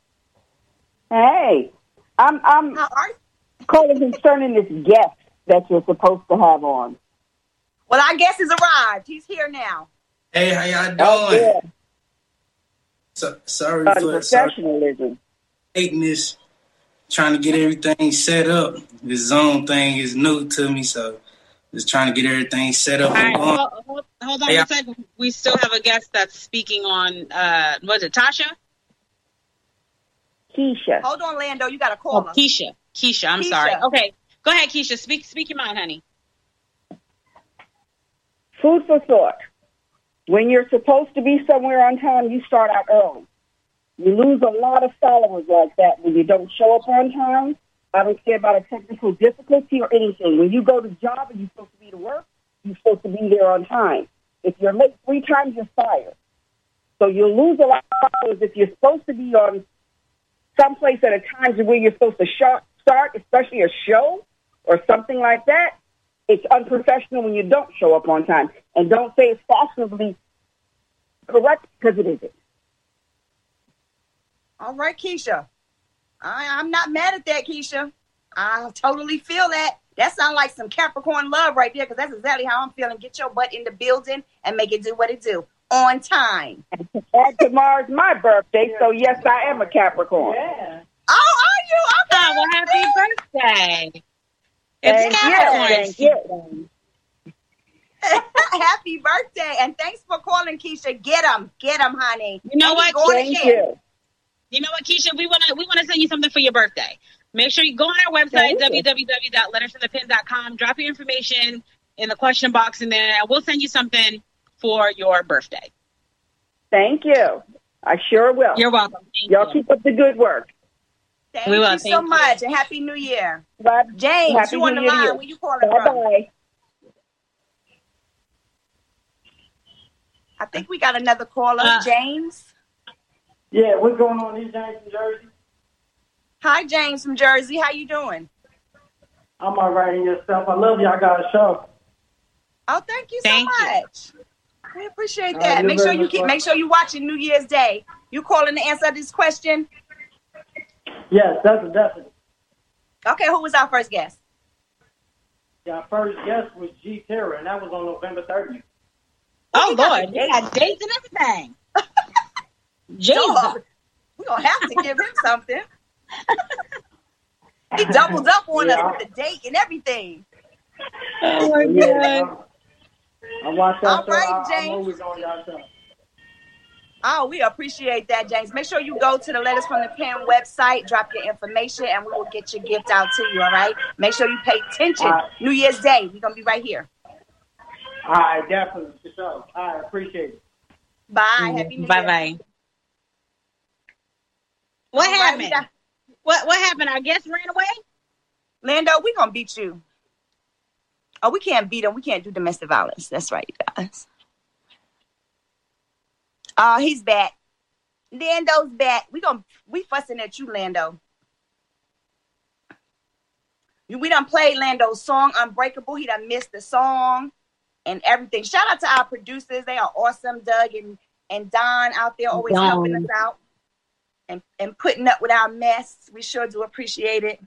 G: Hey, I'm I'm
B: How are you?
G: calling concerning this guest that you're supposed to have on.
B: Well, I guess he's arrived. He's here now.
H: Hey, how y'all doing?
G: Oh, yeah.
H: So, sorry for
G: Unprofessionalism.
H: hating this, trying to get everything set up. This Zoom thing is new to me, so just trying to get everything set up.
D: All
H: and
D: right,
H: going.
D: hold, hold, hold on
H: Hey,
D: a second. We still have a guest that's speaking on, uh, was it Tasha?
G: Keisha.
B: Hold on, Lando. You got to
D: Oh,
B: call her.
D: Keisha. Keisha, I'm
B: Keisha.
D: sorry. Okay, go ahead, Keisha. Speak, speak your mind, honey.
G: Food for thought. When you're supposed to be somewhere on time, you start out early. You lose a lot of followers like that when you don't show up on time. I don't care about a technical difficulty or anything. When you go to job and you're supposed to be to work, you're supposed to be there on time. If you're late three times, you're fired. So you'll lose a lot of followers if you're supposed to be on someplace at a time where you're supposed to sh- start, especially a show or something like that. It's unprofessional when you don't show up on time. And don't say it's fashionably correct because it isn't.
B: All right, Keisha. I, I'm not mad at that, Keisha. I totally feel that. That sounds like some Capricorn love right there, because that's exactly how I'm feeling. Get your butt in the building and make it do what it do. On time.
G: And tomorrow's my birthday, so yes, I am a Capricorn.
B: Yeah. Oh, are you? Okay.
D: Oh, well, happy birthday.
G: Thank
D: It's
G: you.
D: Capricorn.
G: Thank you.
B: Happy birthday, and thanks for calling, Keisha. Get him, get him, honey.
D: You know
B: And
D: what?
B: he's going
G: Thank
B: again.
G: you.
D: You know what, Keisha? We want to we want to send you something for your birthday. Make sure you go on our website,
G: Thank you.
D: w w w dot letters from the pen dot com. Drop your information in the question box in there, and we'll send you something for your birthday.
G: Thank you. I sure will.
D: You're welcome. Thank
G: Y'all
D: you.
G: keep up the good work.
B: Thank
D: We will,
B: you
D: thank
B: so
D: you.
B: much, and Happy New Year.
G: Bye.
B: James,
G: Happy
B: you on
G: New
B: the
G: Year to
B: line.
G: you.
B: Where you calling from?
G: Bye-bye.
B: I think we got another caller,
D: Uh,
B: James.
I: Yeah, what's going on? This James from Jersey.
B: Hi, James from Jersey. How you doing?
I: I'm all right in yourself. I love y'all got a show.
B: Oh, thank you so
D: Thank you.
B: much. We appreciate
I: All
B: that.
I: right,
B: Make
I: you're
B: sure
I: very
B: you
I: much
B: keep.
I: welcome.
B: Make sure you watching New Year's Day. You calling to answer this question?
I: Yes, that's a definite.
B: Okay, who was our first guest?
I: Our first guest was G Terra, and that was on November thirtieth.
D: Oh,
B: We got
D: Lord.
B: the
D: They got dates and everything. Jesus.
B: Dog. We're going to have to give him something. He doubled up on
I: Yeah.
B: us with the date and everything.
D: Oh, my
I: Yeah,
D: God.
I: I, I watched that
B: All
I: show.
B: right,
I: I, I'm
B: James.
I: always on y'all show.
B: Oh, we appreciate that, James. Make sure you go to the Letters from the Pen website, drop your information, and we will get your gift out to you, all right? Make sure you pay attention.
I: All right.
B: New Year's Day, we're going to be right here.
I: All right, definitely, for sure. All right, appreciate it.
B: Bye. Happy New Year.
D: Bye-bye. What
B: All right,
D: happened?
B: we got-
D: What what happened? Our guest ran away?
B: Lando, we're going to beat you. Oh, we can't beat him. We can't do domestic violence. That's right, you guys. Oh, he's back. Lando's back. We gonna we fussing at you, Lando. We done played Lando's song, Unbreakable. He done missed the song and everything. Shout out to our producers. They are awesome. Doug and, and Don out there always
D: Don.
B: helping us out and, and putting up with our mess. We sure do appreciate it.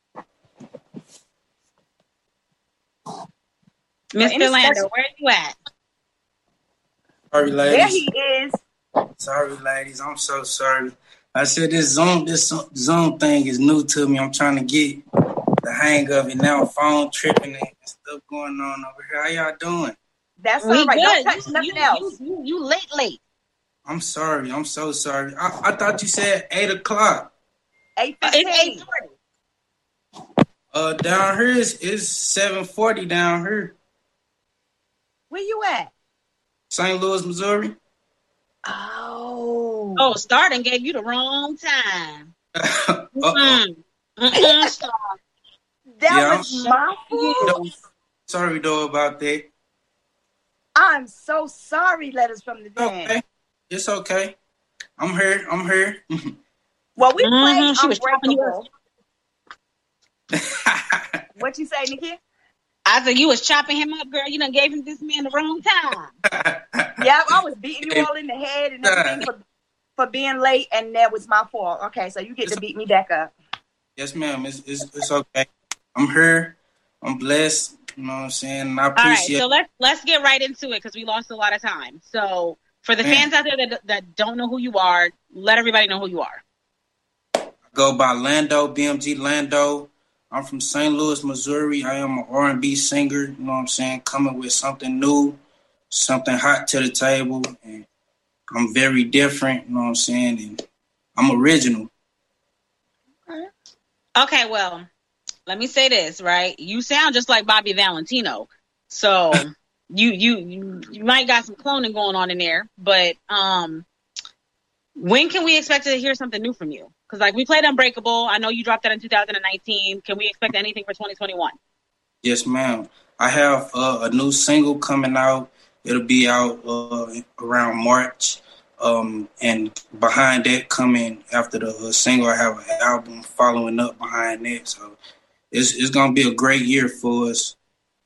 D: Mister
B: any
D: Lando,
B: special-
D: where you at?
H: Sorry,
B: There
H: ladies.
B: he is.
H: Sorry, ladies. I'm so sorry. I said this Zoom, this Zoom thing is new to me. I'm trying to get the hang of it now. Phone tripping and stuff going on over here. How y'all doing?
B: That's
D: We
B: all right.
D: good.
B: Don't touch
D: You-
B: nothing
D: you,
B: else.
D: You, you, you late, late.
H: I'm sorry. I'm so sorry. I, I thought you said eight o'clock.
B: eight
D: Uh, It's eight
B: fifteen.
D: forty.
H: Uh, down here is is seven forty down here,
B: Where you at?
H: Saint Louis, Missouri.
B: Oh.
D: Oh, starting gave you the wrong time.
H: Uh-oh.
D: Mm. Mm-mm, Star.
B: That
H: Yeah,
B: was my fault.
H: Sorry though about that.
B: I'm so sorry, Letters from the Pen.
H: Okay, it's okay. I'm here. I'm here.
B: Well, we
D: Mhm,
B: played
D: she was chopping you
B: Unbreakable. What you say, Nikki?
D: I said you was chopping him up, girl. You done gave him this man the wrong time.
B: Yeah, I was beating you all in the head and everything for, for being late, and that was my fault. Okay, so you get to beat me back up.
H: Yes, ma'am. It's, it's it's okay. I'm here. I'm blessed. You know what I'm saying? And I
D: All right,
H: appreciate
D: so let's let's get right into it because we lost a lot of time. So for the
H: Man.
D: fans out there that that don't know who you are, let everybody know who you are.
H: I go by Lando, B M G Lando. I'm from Saint Louis, Missouri. I am an R and B singer, you know what I'm saying, coming with something new, something hot to the table. And I'm very different, you know what I'm saying, and I'm original.
D: Okay, well, let me say this, right? You sound just like Bobby Valentino. So you you you, you might got some cloning going on in there, but um when can we expect to hear something new from you? Because, like, we played Unbreakable. I know you dropped that in two thousand nineteen. Can we expect anything for twenty twenty-one?
H: Yes, ma'am. I have uh, a new single coming out. It'll be out uh, around March. Um, and behind that, coming after the uh, single, I have an album following up behind that. So it's, it's going to be a great year for us.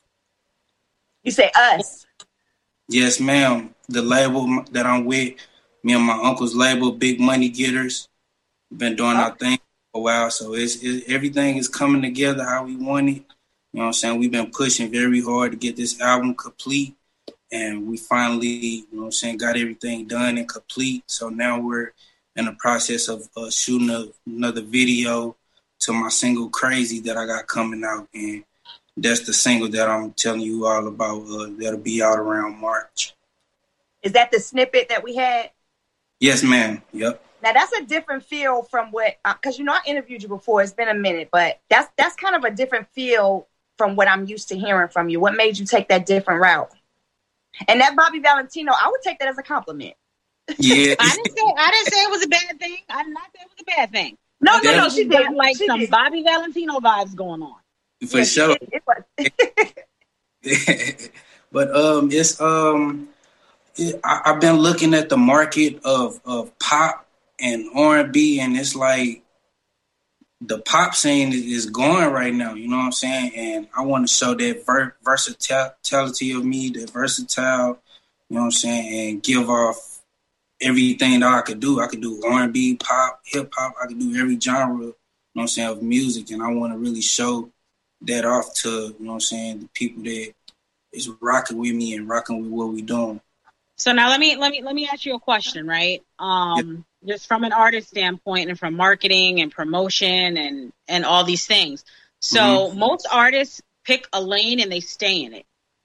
B: You say us?
H: Yes, ma'am. The label that I'm with, me and my uncle's label, Big Money Getters. Been doing our thing for a while, so it's, it, everything is coming together how we want it. You know what I'm saying? We've been pushing very hard to get this album complete, and we finally, you know what I'm saying, got everything done and complete. So now we're in the process of uh, shooting a, another video to my single Crazy that I got coming out, and that's the single that I'm telling you all about. Uh, that'll be out around March.
B: Is that the snippet that we had?
H: Yes, ma'am. Yep.
B: Now that's a different feel from what, because uh, you know I interviewed you before. It's been a minute, but that's that's kind of a different feel from what I'm used to hearing from you. What made you take that different route? And that Bobby Valentino, I would take that as a compliment.
H: Yeah,
D: I didn't say I didn't say it was a bad thing. I did not say it was a bad thing.
B: No, no,
D: There
B: no.
D: was
B: She did
D: like
B: she
D: some
B: did.
D: Bobby Valentino vibes going on.
H: For
B: Yeah,
H: sure.
B: It, it was.
H: But um, it's um, it, I, I've been looking at the market of of pop and R and B, and it's like the pop scene is, is going right now. You know what I'm saying? And I want to show that ver- versatility of me, that versatile. You know what I'm saying? And give off everything that I could do. I could do R and B, pop, hip hop. I could do every genre. You know what I'm saying, of music, and I want to really show that off to, you know what I'm saying, the people that is rocking with me and rocking with what we doing.
D: So now let me let me let me ask you a question, right? Um, yeah. Just from an artist standpoint and from marketing and promotion and and all these things. So mm-hmm. most artists pick a lane and they stay in it.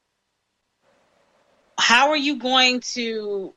D: How are you going to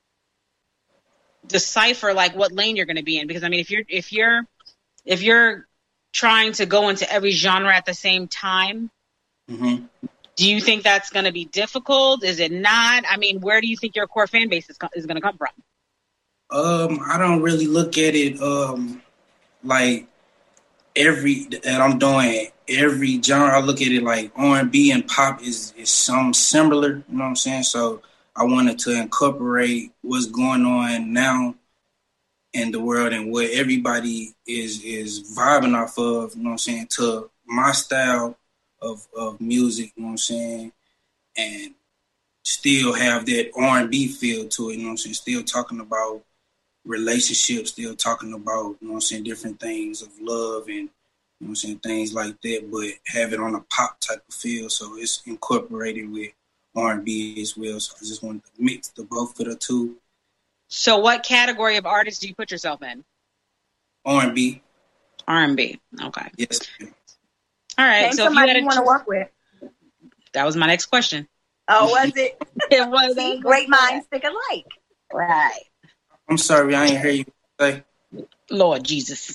D: decipher like what lane you're going to be in? Because I mean, if you're if you're if you're trying to go into every genre at the same time,
H: mm-hmm.
D: do you think that's going to be difficult? Is it not? I mean, where do you think your core fan base is, is going to come from?
H: Um, I don't really look at it um, like every that I'm doing every genre. I look at it like R and B and pop is is some similar. You know what I'm saying? So I wanted to incorporate what's going on now in the world and what everybody is is vibing off of. You know what I'm saying? To my style of of music. You know what I'm saying? And still have that R and B feel to it. You know what I'm saying? Still talking about relationships, still talking about, you know what I'm saying, different things of love and, you know what I'm saying, things like that, but have it on a pop type of feel. So it's incorporated with R and B as well. So I just wanted to mix the both of the two.
D: So what category of artist do you put yourself in?
H: R and B.
D: R and B. Okay.
H: Yes.
D: All right.
B: Name
D: so if you,
B: somebody
D: had
B: you want to work with.
D: That was my next question.
B: Oh, was it?
D: It was.
B: See, great minds think alike.
D: Right.
H: I'm sorry, I ain't hear you say.
D: Lord Jesus.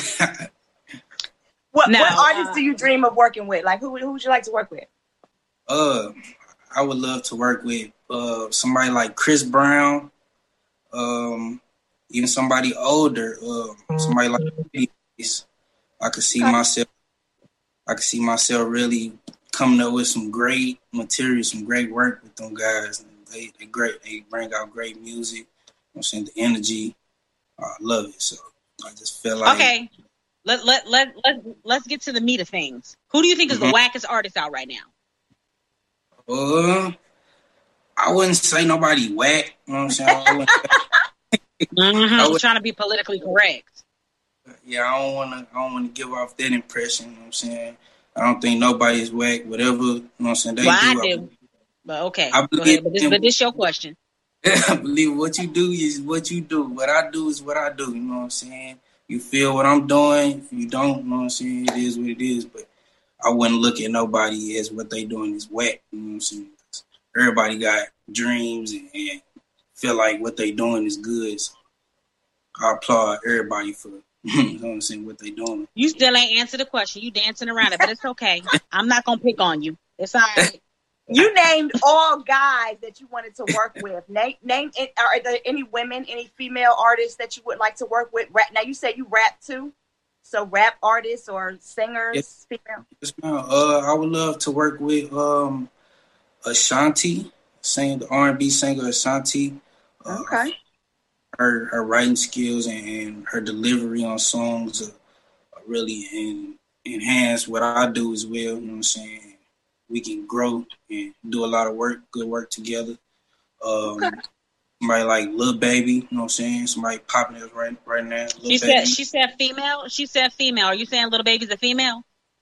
B: What,
D: now,
B: what artists
D: uh,
B: do you dream of working with? Like, who, who would you like to work with?
H: Uh, I would love to work with uh somebody like Chris Brown, um, even somebody older, uh, somebody like this. I could see myself. I could see myself really coming up with some great material, some great work with them guys. They they great. They bring out great music. I'm saying the energy, I uh, love it. So I just feel like
D: okay. Let let let let let's get to the meat of things. Who do you think is
H: mm-hmm.
D: the wackest artist out right now?
H: Uh, I wouldn't say nobody whack. You know what I'm saying? I wouldn't say,
D: mm-hmm.
H: I would,
D: trying to be politically correct.
H: Yeah, I don't want to. I don't want to give off that impression. You know what I'm saying? I don't think nobody is whack. Whatever, you know what I'm saying, they
D: well,
H: do.
D: I do. But okay,
H: I
D: go ahead. But this, but this your question.
H: I believe what you do is what you do. What I do is what I do. You know what I'm saying? You feel what I'm doing. If you don't, you know what I'm saying? It is what it is. But I wouldn't look at nobody as what they doing is whack. You know what I'm saying? Everybody got dreams and, and feel like what they doing is good. So I applaud everybody for you know what I'm saying, what they doing.
D: You still ain't answer the question. You dancing around it, but it's okay. I'm not gonna pick on you. It's all right.
B: You named all guys that you wanted to work with. Name, name. Are there any women, any female artists that you would like to work with? Rap, now you say you rap too, so rap artists or singers,
H: yes.
B: female.
H: Yes, ma'am. Uh, I would love to work with um, Ashanti, sing the R and B singer Ashanti. Uh,
B: okay.
H: Her her writing skills and, and her delivery on songs are, are really in, enhance what I do as well. You know what I'm saying? We can grow and do a lot of work, good work together. Um, okay. Somebody like Lil Baby, you know what I'm saying? Somebody popping us right right now. Lil
D: She
H: Baby.
D: said she said female. She said female. Are you saying Lil Baby's a female?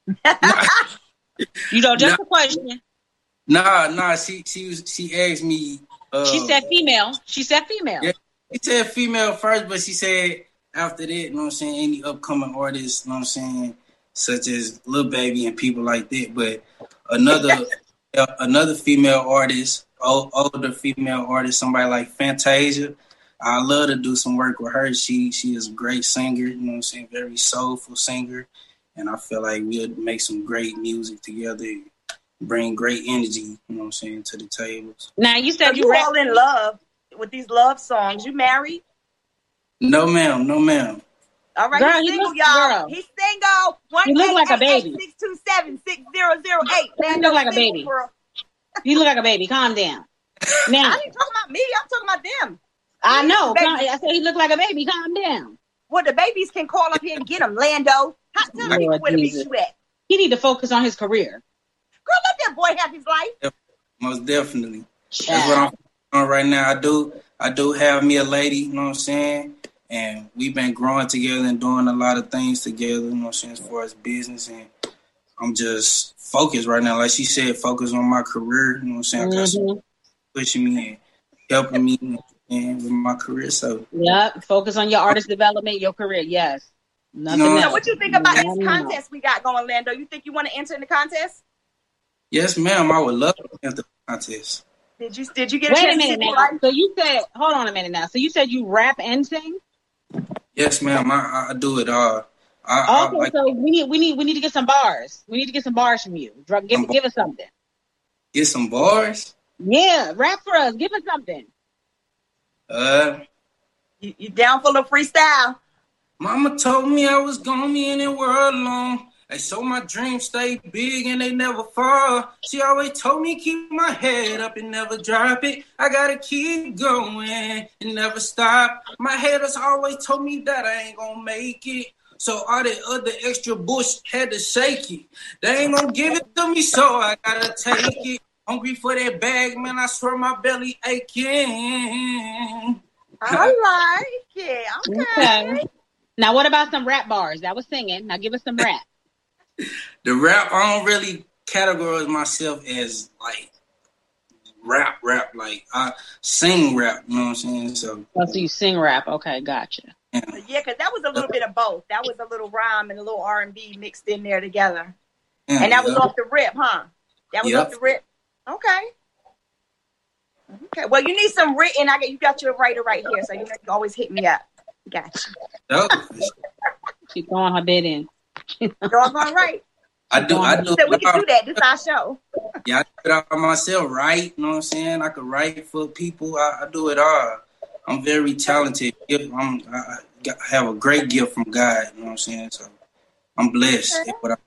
D: You know, just nah, a question.
H: Nah, nah. She she was she asked me. Uh,
D: she said female. She said female.
H: Yeah, she said female first, but she said after that, you know what I'm saying? Any upcoming artists, you know what I'm saying? Such as Lil Baby and people like that, but another uh, another female artist, old, older female artist, somebody like Fantasia. I love to do some work with her. She she is a great singer, you know what I'm saying, very soulful singer, and I feel like we'll make some great music together, and bring great energy, you know what I'm saying, to the tables.
D: Now you said
B: so
D: you
B: you all in love with these love songs. You married?
H: No, ma'am. No, ma'am.
B: All right,
D: girl,
B: he's single,
D: he
B: y'all.
D: girl.
B: He's single. One
D: you look like a baby.
B: six two seven six zero zero eight.
D: You look like a baby. Girl. You look like a baby. Calm down. Now,
B: I ain't talking about me. I'm talking about them.
D: I know. Calm, I said he looked like a baby. Calm down.
B: Well, the babies can call up here and get him, Lando. How tell me where to meet you at?
D: He need to focus on his career.
B: Girl, let that boy have his life.
H: Most definitely. Yeah. That's what I'm doing right now. I do. I do have me a lady. You know what I'm saying? And we've been growing together and doing a lot of things together, you know what I'm saying, as far as business. And I'm just focused right now. Like she said, focus on my career, you know what I'm saying? Mm-hmm. I got some pushing me and helping me you know, and with my career. So
D: yeah, focus on your artist development, your career. Yes. Nothing
B: you know,
D: else.
B: So what you think about this contest we got going, Lando? You think you want to enter in the contest?
H: Yes, ma'am. I would love to enter the contest.
B: Did you did you get a
D: Wait
B: chance
D: a minute
B: to
D: now. Right? So you said, hold on a minute now. So you said you rap and sing?
H: Yes, ma'am. I, I do it all. I,
D: okay,
H: I, like,
D: so we need we need we need to get some bars. We need to get some bars from you. Give give us something.
H: Get some bars?
D: Yeah, rap for us. Give us something.
H: Uh,
B: you, you down for the freestyle?
H: Mama told me I was gonna be in the world alone. And so my dreams stay big and they never fall. She always told me keep my head up and never drop it. I gotta keep going and never stop. My haters always told me that I ain't gonna make it. So all the other extra bush had to shake it. They ain't gonna give it to me, so I gotta take it. Hungry for that bag, man, I swear my belly aching.
B: I like it. Okay.
D: okay. Now what about some rap bars? That was singing. Now give us some rap.
H: The rap, I don't really categorize myself as like rap, rap. Like I sing rap, you know what I'm saying? So,
D: oh, so you sing rap. Okay, gotcha.
B: Yeah, yeah, because that was a little bit of both. That was a little rhyme and a little R and B mixed in there together. Yeah, and that was yep. off the rip, huh? That was yep. off the rip. Okay. Okay. Well, you need some written. I got you got your writer right here, so you know you always hit me up. Gotcha.
H: Yep.
D: She's throwing her bid in.
B: You're all going right.
H: I do. I do.
B: So we can do that. This is our show.
H: Yeah, I do it all myself. Write. You know what I'm saying? I could write for people. I, I do it all. I'm very talented. I'm, I have a great gift from God. You know what I'm saying? So I'm blessed. Okay. What I,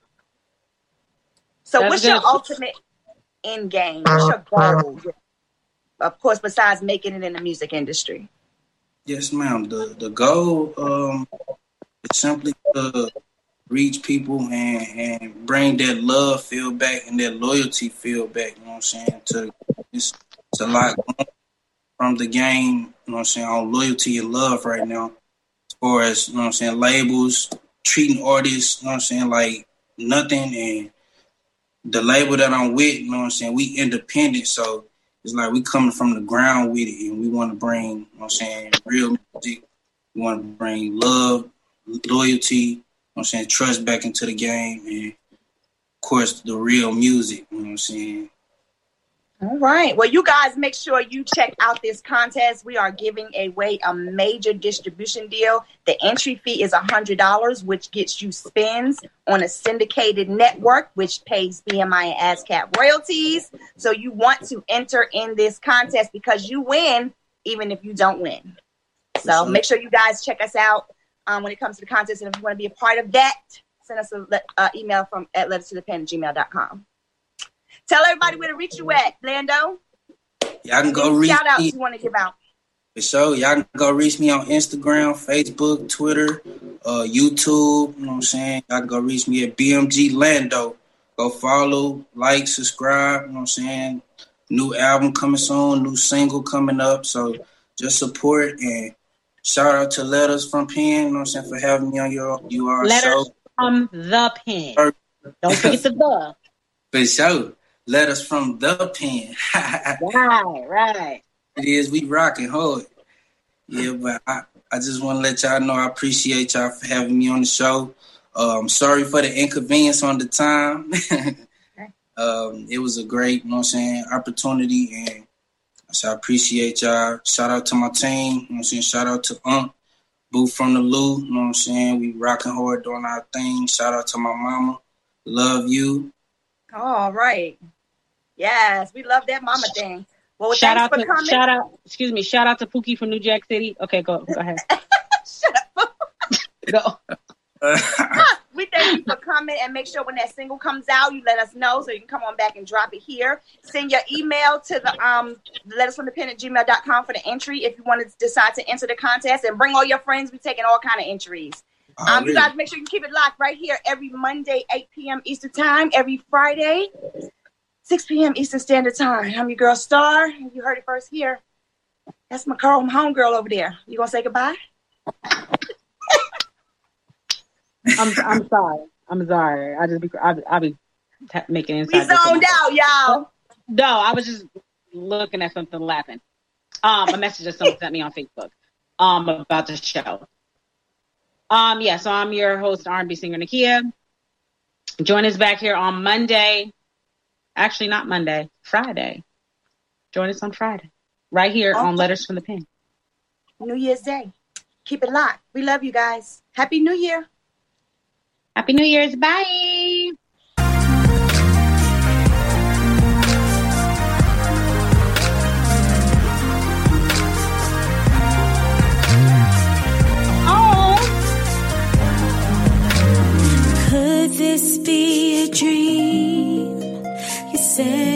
B: so what's your ultimate end game? What's your goal? Of course, besides making it in the music industry.
H: Yes, ma'am. The the goal um, is simply to reach people and, and bring that love feel back and that loyalty feel back. You know what I'm saying? To it's, it's a lot going from the game. You know what I'm saying? On loyalty and love right now. As far as you know what I'm saying, labels treating artists. You know what I'm saying? Like nothing and the label that I'm with, you know what I'm saying, we independent, so it's like we coming from the ground with it, and we want to bring, you know what I'm saying, real music. We want to bring love, loyalty, you know what I'm saying, trust back into the game, and of course the real music, you know what I'm saying.
B: All right. Well, you guys make sure you check out this contest. We are giving away a major distribution deal. The entry fee is one hundred dollars, which gets you spins on a syndicated network, which pays B M I and ASCAP royalties. So you want to enter in this contest because you win even if you don't win. So make sure you guys check us out um, when it comes to the contest. And if you want to be a part of that, send us an uh, email from at letters to the pen at gmail dot com. Tell everybody where to reach you at, Lando.
H: Y'all can go reach
B: shout outs
H: me.
B: You want to give out.
H: For sure. Y'all can go reach me on Instagram, Facebook, Twitter, uh, YouTube. You know what I'm saying? Y'all can go reach me at B M G Lando. Go follow, like, subscribe. You know what I'm saying? New album coming soon, new single coming up. So just support and shout out to Letters from Pen. You know what I'm saying? For having me on your you are
D: Letters
H: show.
D: from the Pen. Don't forget the the.
H: For sure. Letters from the Pen.
D: Right, right.
H: It is. We rocking hard. Yeah, but I, I just want to let y'all know I appreciate y'all for having me on the show. Um, sorry for the inconvenience on the time. um, it was a great, you know what I'm saying, opportunity, and so I appreciate y'all. Shout out to my team, you know what I'm saying. Shout out to Unc, Boo from the Lou, you know what I'm saying. We rocking hard doing our thing. Shout out to my mama. Love you.
B: All right. Yes, we love that mama thing. Well,
D: shout
B: thanks
D: out
B: for
D: to
B: coming.
D: shout out. Excuse me. Shout out to Pookie from New Jack City. Okay, go go ahead.
B: Shut up.
D: Go.
B: We thank you for coming, and make sure when that single comes out, you let us know so you can come on back and drop it here. Send your email to the um letters from the pen at gmail dot com for the entry if you want to decide to enter the contest, and bring all your friends. We're taking all kind of entries. Um, you guys make sure you keep it locked right here every Monday, eight p.m. Eastern Time, every Friday, six p.m. Eastern Standard Time. I'm your girl Star. You heard it first here. That's my girl, my homegirl over there. You gonna say goodbye?
D: I'm I'm sorry. I'm sorry. I just be I I be t- making inside.
B: We zoned out, y'all.
D: No, I was just looking at something, laughing. Um, a message that someone sent me on Facebook. Um, about the show. Um, yeah. So I'm your host, R and B singer Nakia. Join us back here on Monday. Actually, not Monday. Friday. Join us on Friday, right here okay. on Letters from the Pen.
B: New Year's Day. Keep it locked. We love you guys. Happy New Year.
D: Happy New Year's. Bye.
A: Oh. Could this be a dream? You said